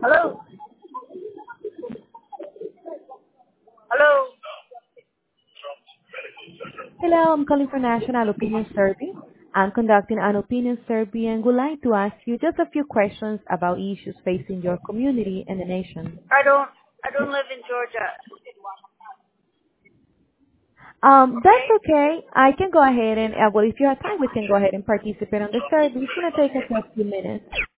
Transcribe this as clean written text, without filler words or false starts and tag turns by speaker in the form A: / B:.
A: Hello? Hello?
B: Hello, I'm calling for National Opinion Survey. I'm conducting an opinion survey and would like to ask you just a few questions about issues facing your community and the nation.
A: I don't live in Georgia.
B: That's
A: Okay?
B: okay. I can go ahead and, well, if you have time, we can go ahead and participate on the survey. It's going to take us a few minutes.